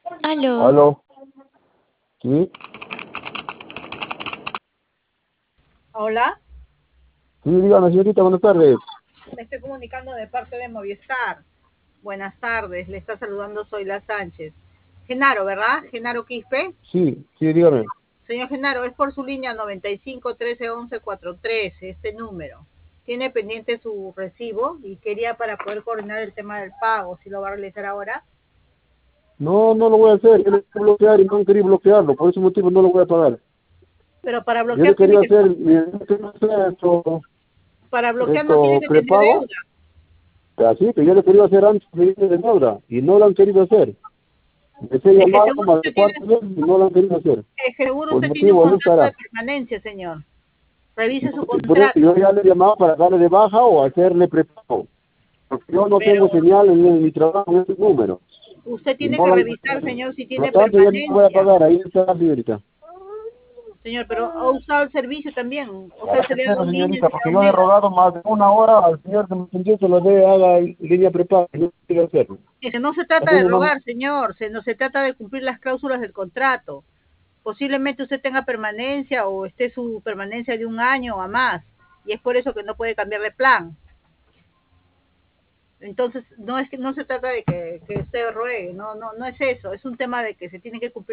Aló, Aló, sí, Hola, sí, dígame, señorita, buenas tardes. me estoy comunicando de parte de Movistar. Buenas tardes, le está saludando Zoila Sánchez. Genaro, ¿verdad? Genaro Quispe. Sí, sí, dígame. Señor Genaro, es por su línea 95 13 11 43, este número. Tiene pendiente su recibo y quería para poder coordinar el tema del pago, si lo va a realizar ahora. No, no lo voy a hacer, yo le quiero bloquear y no han querido bloquearlo, por ese motivo no lo voy a pagar. Pero para Yo le bloquear tiene quería que, hacer, yo quería hacer para bloquear no tiene esto que tener prepago, deuda. así que yo le quería hacer antes de irme de deuda, y no lo han querido hacer. Les he Es que llamado seguro más de usted tiene, 4 veces y no lo han querido hacer. es que seguro Por el usted tiene un motivo de un contrato de carajo. permanencia, señor. Revise su Por eso contrato. yo ya le he llamado para darle de baja o hacerle prepago. Porque yo no Pero tengo señal en mi trabajo en ese número. usted Y tiene no que lo han revisar, querido. señor, si Por lo tiene tanto, yo no voy a permanencia. pagar, ahí está la señorita. Señor, pero ha usado el servicio también. O sea, Para se que le ha dado quiero, líneas señorita, y le ha porque dado yo le he megas. rogado más de una hora al señor que me atendió que lo dé, haga línea prepaga, y no quiere hacerlo. Ese no se trata Así de nomás, rogar, señor. No se trata de cumplir las cláusulas del contrato. Posiblemente usted tenga permanencia o esté su permanencia de un año o más. Y es por eso que no puede cambiar de plan. Entonces, no es que no se trata de que usted ruegue, no es eso. Es un tema de que se tiene que cumplir